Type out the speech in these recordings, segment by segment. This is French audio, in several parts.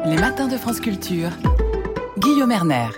Les matins de France Culture. Guillaume Erner.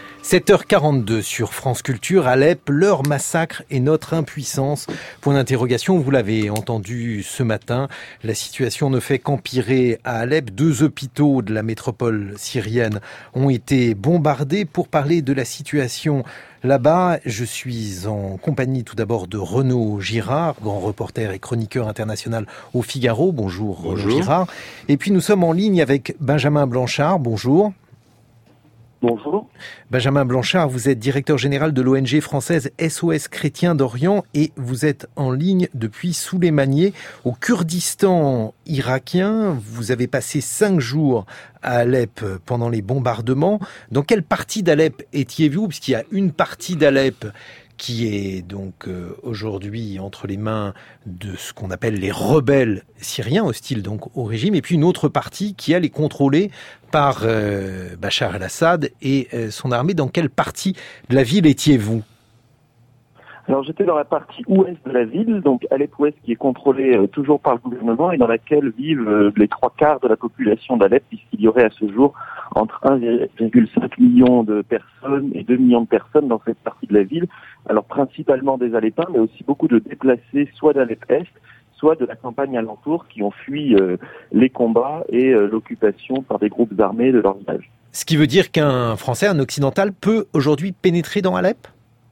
7h42 sur France Culture, Alep, leur massacre et notre impuissance. Point d'interrogation, vous l'avez entendu ce matin, la situation ne fait qu'empirer à Alep. 2 hôpitaux de la métropole syrienne ont été bombardés. Pour parler de la situation là-bas, je suis en compagnie tout d'abord de Renaud Girard, grand reporter et chroniqueur international au Figaro. Bonjour, Renaud Girard. Et puis nous sommes en ligne avec Benjamin Blanchard. Bonjour. Bonjour. Benjamin Blanchard, vous êtes directeur général de l'ONG française SOS Chrétiens d'Orient et vous êtes en ligne depuis Souleymaniye au Kurdistan irakien. Vous avez passé 5 jours à Alep pendant les bombardements. Dans quelle partie d'Alep étiez-vous? Puisqu'il y a une partie d'Alep qui est donc aujourd'hui entre les mains de ce qu'on appelle les rebelles syriens, hostiles donc au régime, et puis une autre partie qui, elle, est contrôlée par Bachar el-Assad et son armée. Dans quelle partie de la ville étiez-vous? Alors j'étais dans la partie ouest de la ville, donc Alep Ouest, qui est contrôlée toujours par le gouvernement et dans laquelle vivent les 3/4 de la population d'Alep, puisqu'il y aurait à ce jour entre 1,5 million de personnes et 2 millions de personnes dans cette partie de la ville. Alors principalement des Alepins, mais aussi beaucoup de déplacés, soit d'Alep Est, soit de la campagne alentour, qui ont fui les combats et l'occupation par des groupes armés de leur village. Ce qui veut dire qu'un Français, un occidental, peut aujourd'hui pénétrer dans Alep ?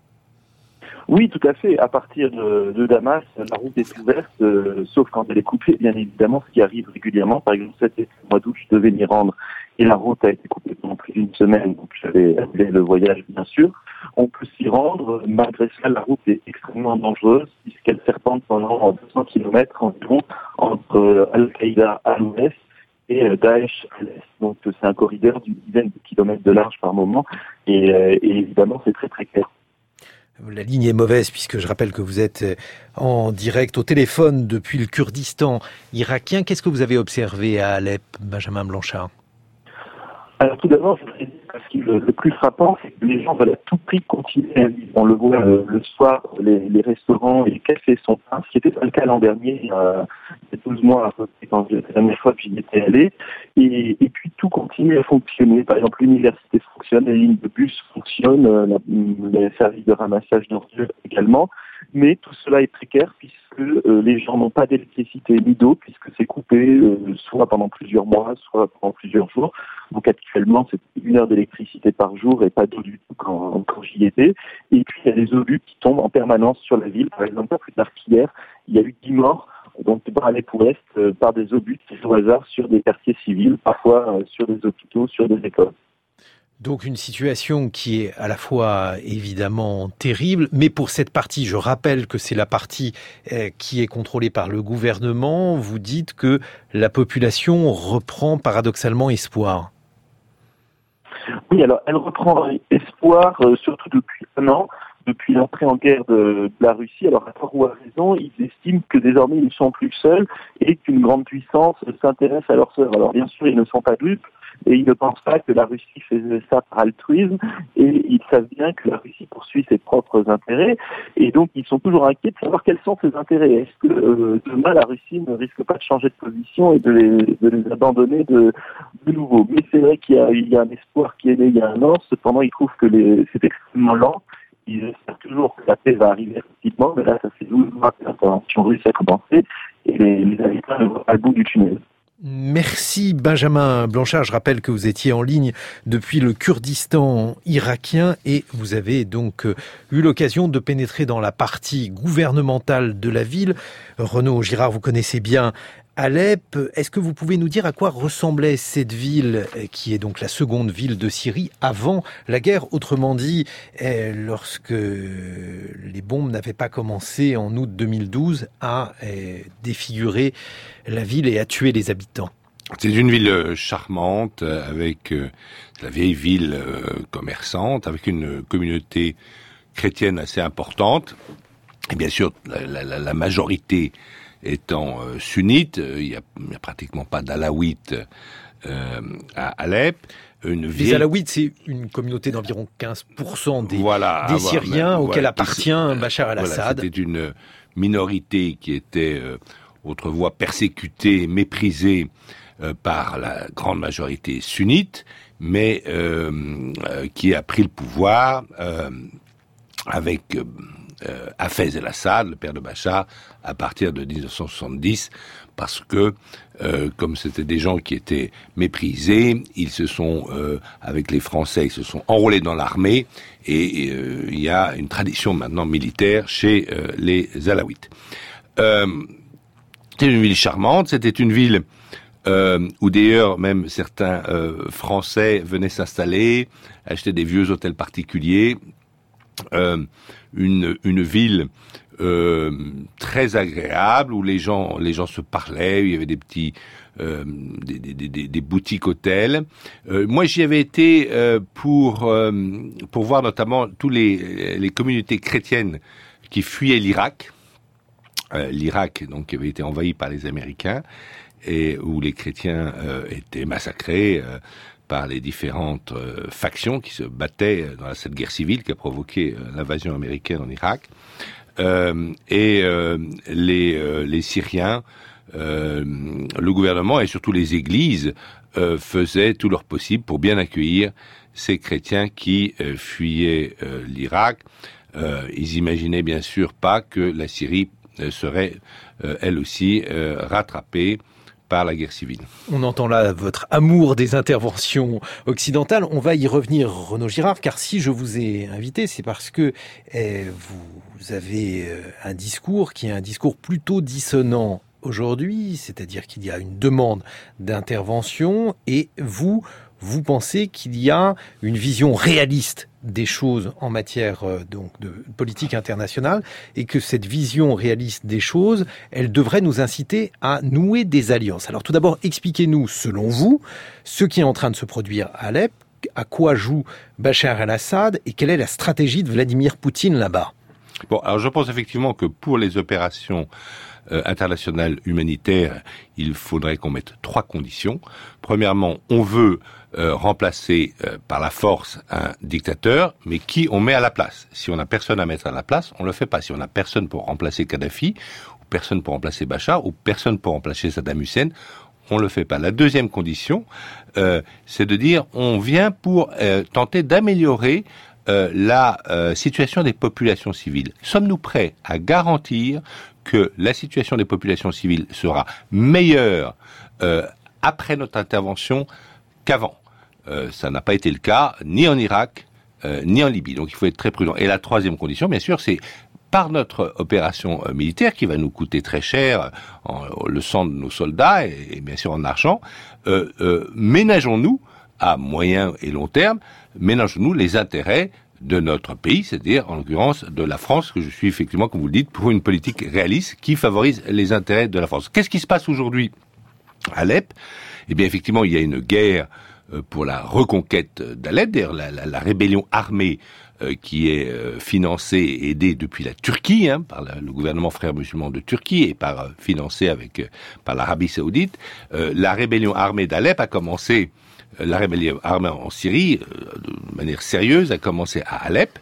Oui, tout à fait. À partir de Damas, la route est ouverte, sauf quand elle est coupée, bien évidemment, ce qui arrive régulièrement. Par exemple, cet été, au mois d'août, je devais m'y rendre et la route a été coupée pendant plus d'une semaine, donc j'avais annulé le voyage, bien sûr. On peut s'y rendre. Malgré cela, la route est extrêmement dangereuse puisqu'elle serpente pendant 200 km environ entre Al-Qaïda à l'ouest et Daesh à l'est. Donc c'est un corridor d'une dizaine de kilomètres de large par moment et évidemment c'est très précaire. La ligne est mauvaise puisque je rappelle que vous êtes en direct au téléphone depuis le Kurdistan irakien. Qu'est-ce que vous avez observé à Alep, Benjamin Blanchard? Alors tout d'abord, je voudrais dire que le plus frappant, c'est que les gens veulent à tout prix continuer à vivre. On le voit le soir, les restaurants et les cafés sont pleins, ce qui était pas le cas l'an dernier, il y a 12 mois à peu près, quand la dernière fois que j'y étais allé. Et puis tout continue à fonctionner. Par exemple, l'université fonctionne, les lignes de bus fonctionnent, les services de ramassage d'ordures également. Mais tout cela est précaire puisque les gens n'ont pas d'électricité ni d'eau puisque c'est coupé soit pendant plusieurs mois, soit pendant plusieurs jours. Donc actuellement, c'est 1 heure d'électricité par jour et pas d'eau du tout quand j'y étais. Et puis il y a des obus qui tombent en permanence sur la ville. Par exemple, pas plus tard qu'hier, il y a eu 10 morts donc dans Alep Ouest par des obus tirés au hasard sur des quartiers civils, parfois sur des hôpitaux, sur des écoles. Donc une situation qui est à la fois évidemment terrible, mais pour cette partie, je rappelle que c'est la partie qui est contrôlée par le gouvernement, vous dites que la population reprend paradoxalement espoir. Oui, alors elle reprend espoir, surtout depuis 1 an, depuis l'entrée en guerre de la Russie. Alors à tort ou à raison, ils estiment que désormais ils ne sont plus seuls et qu'une grande puissance s'intéresse à leurs sœurs. Alors bien sûr, ils ne sont pas dupes. Et ils ne pensent pas que la Russie faisait ça par altruisme, et ils savent bien que la Russie poursuit ses propres intérêts, et donc ils sont toujours inquiets de savoir quels sont ses intérêts. Est-ce que demain la Russie ne risque pas de changer de position et de les abandonner de nouveau? Mais c'est vrai qu'il y a un espoir qui est né il y a 1 an, cependant ils trouvent que c'est extrêmement lent. Ils espèrent toujours que la paix va arriver rapidement, mais là ça fait 12 mois que l'intervention russe a commencé, et les habitants ne voient pas le bout du tunnel. Merci Benjamin Blanchard. Je rappelle que vous étiez en ligne depuis le Kurdistan irakien et vous avez donc eu l'occasion de pénétrer dans la partie gouvernementale de la ville. Renaud Girard, vous connaissez bien Alep. Est-ce que vous pouvez nous dire à quoi ressemblait cette ville qui est donc la seconde ville de Syrie avant la guerre? Autrement dit, lorsque les bombes n'avaient pas commencé en août 2012 à défigurer la ville et à tuer les habitants. C'est une ville charmante, avec la vieille ville commerçante, avec une communauté chrétienne assez importante. Et bien sûr, la majorité étant sunnite, il y a pratiquement pas d'alaouites à Alep. Les Alaouites, c'est une communauté d'environ 15% des Syriens auxquels appartient Bachar el-Assad. Voilà, c'était une minorité qui était autrefois persécutée, méprisée par la grande majorité sunnite, mais qui a pris le pouvoir avec Hafez el-Assad, le père de Bachar, à partir de 1970, parce que, comme c'était des gens qui étaient méprisés, ils se sont, avec les Français, ils se sont enrôlés dans l'armée, et il y a une tradition maintenant militaire chez les Alaouites. C'était une ville charmante, c'était une ville où d'ailleurs même certains Français venaient s'installer, acheter des vieux hôtels particuliers, une ville très agréable où les gens se parlaient, où il y avait des petits des boutiques hôtels. Moi j'y avais été pour voir notamment tous les communautés chrétiennes qui fuyaient l'Irak. L'Irak donc avait été envahi par les Américains et où les chrétiens étaient massacrés par les différentes factions qui se battaient dans cette guerre civile qui a provoqué l'invasion américaine en Irak. Les Syriens, le gouvernement et surtout les églises faisaient tout leur possible pour bien accueillir ces chrétiens qui fuyaient l'Irak. Ils imaginaient bien sûr pas que la Syrie serait elle aussi rattrapée par la guerre civile. On entend là votre amour des interventions occidentales. On va y revenir, Renaud Girard, car si je vous ai invité, c'est parce que vous avez un discours qui est un discours plutôt dissonant aujourd'hui, c'est-à-dire qu'il y a une demande d'intervention et vous pensez qu'il y a une vision réaliste des choses en matière donc de politique internationale et que cette vision réaliste des choses, elle devrait nous inciter à nouer des alliances. Alors tout d'abord, expliquez-nous, selon vous, ce qui est en train de se produire à Alep, à quoi joue Bachar el-Assad et quelle est la stratégie de Vladimir Poutine là-bas? Bon, alors je pense effectivement que pour les opérations internationales humanitaires, il faudrait qu'on mette 3 conditions. Premièrement, on veut remplacer par la force un dictateur, mais qui on met à la place. Si on n'a personne à mettre à la place, on le fait pas. Si on n'a personne pour remplacer Kadhafi, ou personne pour remplacer Bachar, ou personne pour remplacer Saddam Hussein, on le fait pas. La deuxième condition, c'est de dire on vient pour tenter d'améliorer la situation des populations civiles. Sommes-nous prêts à garantir que la situation des populations civiles sera meilleure après notre intervention qu'avant? Ça n'a pas été le cas, ni en Irak, ni en Libye. Donc il faut être très prudent. Et la troisième condition, bien sûr, c'est par notre opération militaire, qui va nous coûter très cher, le sang de nos soldats et bien sûr en argent, ménageons-nous, à moyen et long terme, ménageons-nous les intérêts de notre pays, c'est-à-dire en l'occurrence de la France, que je suis effectivement, comme vous le dites, pour une politique réaliste qui favorise les intérêts de la France. Qu'est-ce qui se passe aujourd'hui à Alep? Eh bien, effectivement, il y a une guerre pour la reconquête d'Alep, d'ailleurs la rébellion armée qui est financée et aidée depuis la Turquie, par le gouvernement frère musulman de Turquie et financée par l'Arabie Saoudite. La rébellion armée d'Alep a commencé. La rébellion armée en Syrie, de manière sérieuse, a commencé à Alep,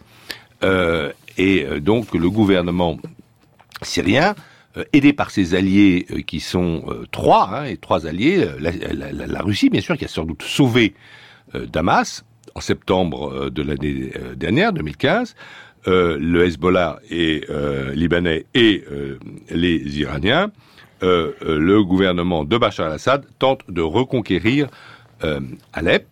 et donc le gouvernement syrien, aidé par ses alliés qui sont 3 alliés, la Russie bien sûr, qui a sans doute sauvé Damas en septembre de l'année dernière, 2015, le Hezbollah et libanais et les Iraniens, le gouvernement de Bachar el-Assad tente de reconquérir Alep,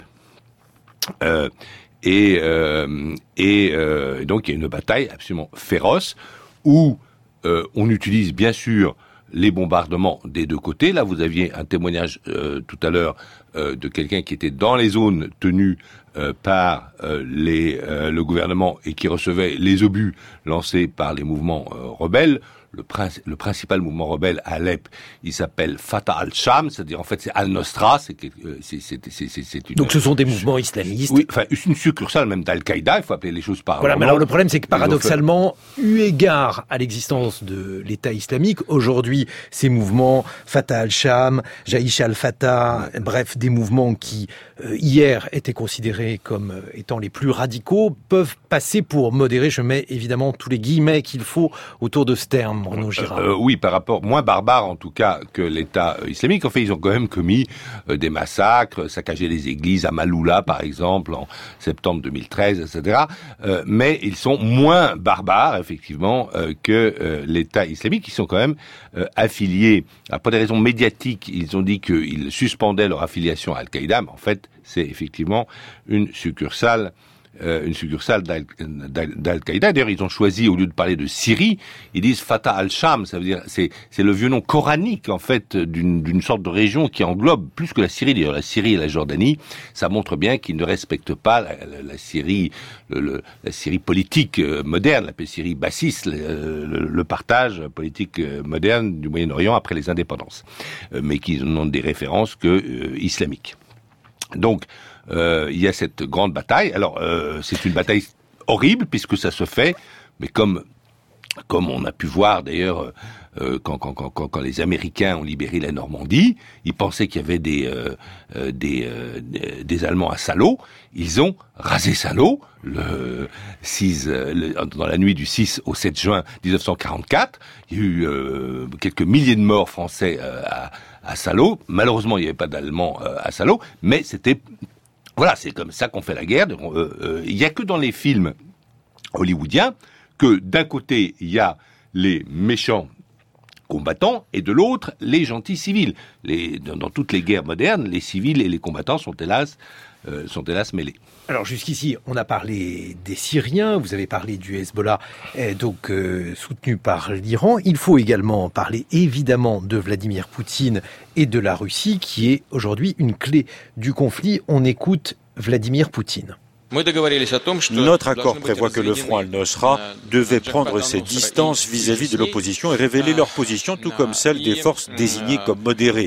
et donc il y a une bataille absolument féroce où on utilise bien sûr les bombardements des deux côtés. Là, vous aviez un témoignage tout à l'heure de quelqu'un qui était dans les zones tenues par le gouvernement et qui recevait les obus lancés par les mouvements rebelles. Le principal mouvement rebelle à Alep, il s'appelle Fatah al-Sham, c'est-à-dire en fait c'est Al-Nosra, Donc ce sont des mouvements islamistes. Oui, enfin une succursale même d'Al-Qaïda, il faut appeler les choses par voilà, mais alors le problème c'est que paradoxalement, eu égard à l'existence de l'État islamique, aujourd'hui ces mouvements Fatah al-Sham, Jaïch al-Fatah, bref des mouvements qui hier étaient considérés comme étant les plus radicaux, peuvent passer pour modérés. Je mets évidemment tous les guillemets qu'il faut autour de ce terme. Renaud Girard. Oui, par rapport, moins barbare en tout cas que l'État islamique. En fait, ils ont quand même commis des massacres, saccagé les églises à Maloula, par exemple, en septembre 2013, etc. Mais ils sont moins barbares, effectivement, que l'État islamique. Ils sont quand même affiliés, pour des raisons médiatiques, ils ont dit qu'ils suspendaient leur affiliation à Al-Qaïda, mais en fait, c'est effectivement une succursale d'Al-Qaïda. D'ailleurs, ils ont choisi, au lieu de parler de Syrie, ils disent Fatah al-Sham, ça veut dire, c'est le vieux nom coranique, en fait, d'une sorte de région qui englobe plus que la Syrie. D'ailleurs, la Syrie et la Jordanie, ça montre bien qu'ils ne respectent pas la Syrie, la Syrie politique moderne, la Syrie bassiste, le partage politique moderne du Moyen-Orient après les indépendances, mais qui n'ont des références que islamiques. Donc, il y a cette grande bataille. Alors, c'est une bataille horrible puisque ça se fait, mais comme on a pu voir d'ailleurs quand les Américains ont libéré la Normandie, ils pensaient qu'il y avait des Allemands à Salo. Ils ont rasé Salo dans la nuit du 6 au 7 juin 1944. Il y a eu quelques milliers de morts français à Salo. Malheureusement, il n'y avait pas d'Allemands à Salo, mais c'était... Voilà, c'est comme ça qu'on fait la guerre. Il n'y a que dans les films hollywoodiens que d'un côté, il y a les méchants combattants et de l'autre, les gentils civils. Dans toutes les guerres modernes, les civils et les combattants sont hélas mêlés. Alors jusqu'ici, on a parlé des Syriens, vous avez parlé du Hezbollah, soutenu par l'Iran. Il faut également parler évidemment de Vladimir Poutine et de la Russie, qui est aujourd'hui une clé du conflit. On écoute Vladimir Poutine. Notre accord prévoit que le Front al-Nosra devait prendre ses distances vis-à-vis de l'opposition et révéler leur position, tout comme celle des forces désignées comme modérées.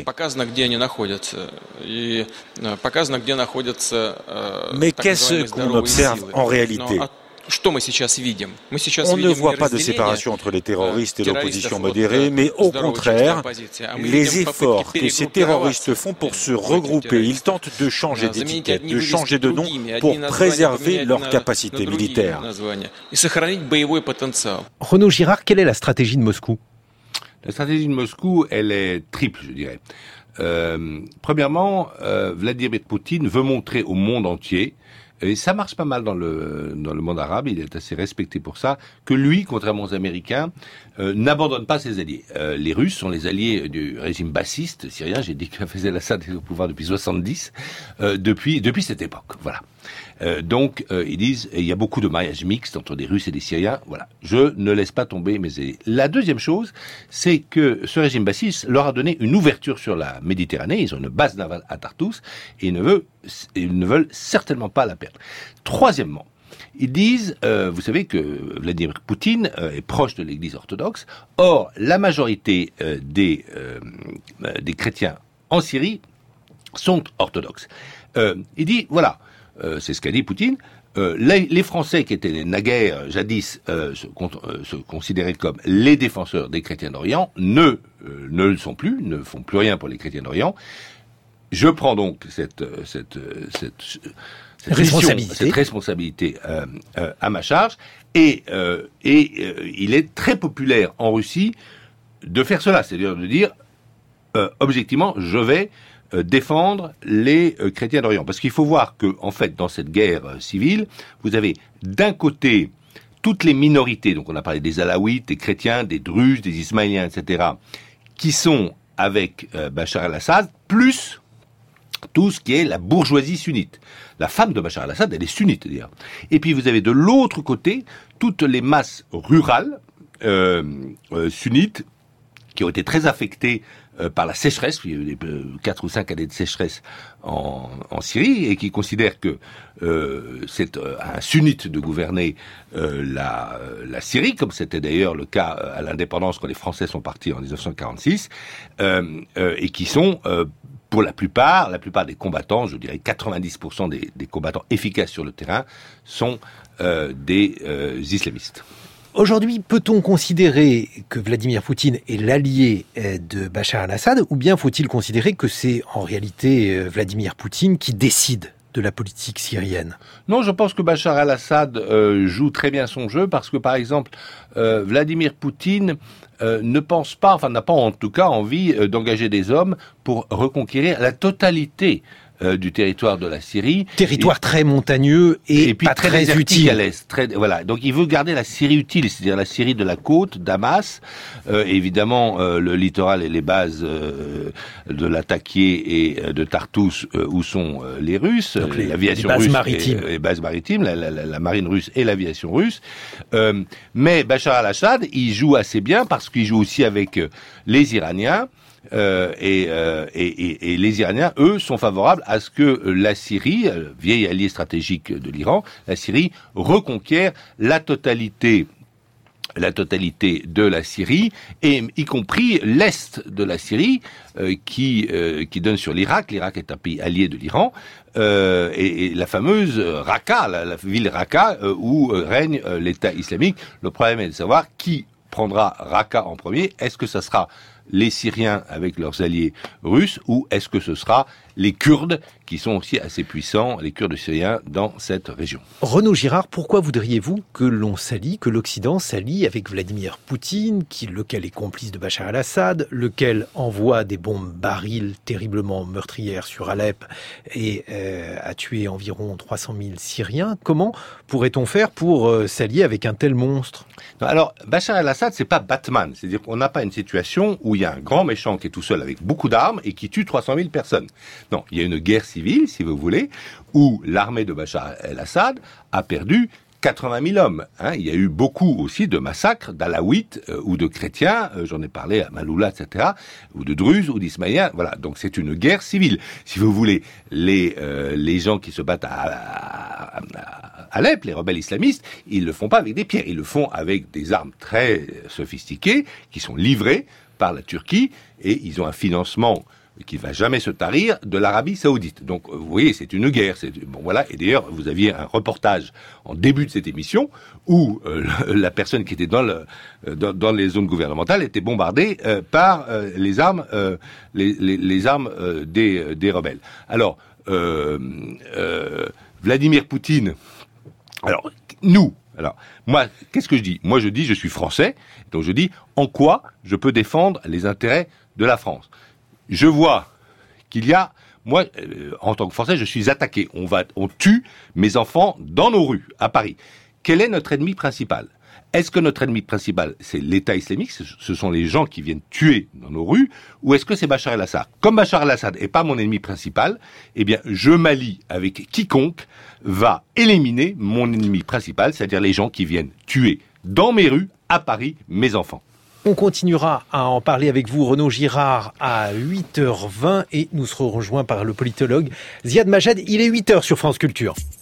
Mais qu'est-ce qu'on observe en réalité ? On ne voit pas de séparation entre les terroristes et l'opposition modérée, mais au contraire, les efforts que ces terroristes font pour se regrouper, ils tentent de changer d'étiquette, de changer de nom pour préserver leur capacité militaire. Renaud Girard, quelle est la stratégie de Moscou ? La stratégie de Moscou, elle est triple, je dirais. Premièrement, Vladimir Poutine veut montrer au monde entier, et ça marche pas mal dans le monde arabe, il est assez respecté pour ça, que lui, contrairement aux Américains, n'abandonne pas ses alliés. Les Russes sont les alliés du régime bassiste syrien, j'ai dit qu'Hafez el-Assad est au pouvoir depuis 70, depuis cette époque, voilà. Donc, ils disent, il y a beaucoup de mariages mixtes entre des Russes et des Syriens, voilà. Je ne laisse pas tomber mes alliés. La deuxième chose, c'est que ce régime bassiste leur a donné une ouverture sur la Méditerranée, ils ont une base navale à Tartous, et ils ne veulent certainement pas la perdre. Troisièmement, ils disent, vous savez que Vladimir Poutine est proche de l'Église orthodoxe. Or, la majorité des chrétiens en Syrie sont orthodoxes. Il dit, voilà, c'est ce qu'a dit Poutine, les Français qui étaient naguère, jadis, se considéraient comme les défenseurs des chrétiens d'Orient, ne le sont plus, ne font plus rien pour les chrétiens d'Orient. Je prends donc cette responsabilité à ma charge et il est très populaire en Russie de faire cela, c'est-à-dire de dire objectivement je vais défendre les chrétiens d'Orient, parce qu'il faut voir que en fait dans cette guerre civile vous avez d'un côté toutes les minorités, donc on a parlé des Alaouites, des chrétiens, des Druzes, des Ismaéliens, etc., qui sont avec Bachar el-Assad, plus tout ce qui est la bourgeoisie sunnite. La femme de Bachar el-Assad, elle est sunnite, d'ailleurs. Et puis vous avez de l'autre côté toutes les masses rurales sunnites qui ont été très affectées par la sécheresse. Il y a eu 4 ou 5 années de sécheresse en Syrie et qui considèrent que c'est un sunnite de gouverner la Syrie, comme c'était d'ailleurs le cas à l'indépendance quand les Français sont partis en 1946, et qui sont pour la plupart des combattants, je dirais 90% des combattants efficaces sur le terrain, sont des islamistes. Aujourd'hui, peut-on considérer que Vladimir Poutine est l'allié de Bachar el-Assad, ou bien faut-il considérer que c'est en réalité Vladimir Poutine qui décide de la politique syrienne? Non, je pense que Bachar el-Assad joue très bien son jeu parce que, par exemple, Vladimir Poutine ne pense pas, enfin n'a pas en tout cas envie d'engager des hommes pour reconquérir la totalité du territoire de la Syrie. Territoire très montagneux et puis pas très utile. À l'est, voilà. Donc il veut garder la Syrie utile, c'est-à-dire la Syrie de la côte, Damas, évidemment le littoral et les bases de Latakia et de Tartous où sont les Russes, l'aviation russe, les bases maritimes, la marine russe et l'aviation russe. Mais Bachar el-Assad, il joue assez bien parce qu'il joue aussi avec les Iraniens. Et les Iraniens, eux, sont favorables à ce que la Syrie, vieil allié stratégique de l'Iran, la Syrie reconquiert la totalité de la Syrie, et y compris l'est de la Syrie, qui donne sur l'Irak. L'Irak est un pays allié de l'Iran, et la fameuse Raqqa, la ville Raqqa, où règne l'État islamique. Le problème est de savoir qui prendra Raqqa en premier. Est-ce que ça sera les Syriens avec leurs alliés russes, ou est-ce que ce sera les Kurdes, qui sont aussi assez puissants, les Kurdes syriens, dans cette région? Renaud Girard, pourquoi voudriez-vous que l'on s'allie, que l'Occident s'allie avec Vladimir Poutine, lequel est complice de Bachar el-Assad, lequel envoie des bombes barils terriblement meurtrières sur Alep et a tué environ 300 000 Syriens? Comment pourrait-on faire pour s'allier avec un tel monstre? Alors, Bachar el-Assad, c'est pas Batman. C'est-à-dire qu'on n'a pas une situation où il y a un grand méchant qui est tout seul avec beaucoup d'armes et qui tue 300 000 personnes. Non, il y a une guerre civile, si vous voulez, où l'armée de Bachar el-Assad a perdu 80 000 hommes. Il y a eu beaucoup aussi de massacres d'Alaouites ou de chrétiens, j'en ai parlé à Maloula, etc., ou de Druzes ou d'Ismaïliens. Voilà, donc c'est une guerre civile. Si vous voulez, les gens qui se battent à Alep, les rebelles islamistes, ils le font pas avec des pierres, ils le font avec des armes très sophistiquées qui sont livrées par la Turquie, et ils ont un financement qui va jamais se tarir de l'Arabie Saoudite. Donc, vous voyez, c'est une guerre. Bon, voilà. Et d'ailleurs, vous aviez un reportage en début de cette émission où la personne qui était dans les zones gouvernementales était bombardée par les armes, les armes des rebelles. Alors, Vladimir Poutine. Alors, moi, qu'est-ce que je dis? Moi, je dis, je suis français, donc je dis, en quoi je peux défendre les intérêts de la France? Je vois qu'il y a, moi, en tant que Français, je suis attaqué. On tue mes enfants dans nos rues, à Paris. Quel est notre ennemi principal? Est-ce que notre ennemi principal, c'est l'État islamique, ce sont les gens qui viennent tuer dans nos rues, ou est-ce que c'est Bachar el-Assad? Comme Bachar el-Assad n'est pas mon ennemi principal, eh bien, je m'allie avec quiconque va éliminer mon ennemi principal, c'est-à-dire les gens qui viennent tuer dans mes rues, à Paris, mes enfants. On continuera à en parler avec vous, Renaud Girard, à 8h20, et nous serons rejoints par le politologue Ziad Majed. Il est 8h sur France Culture.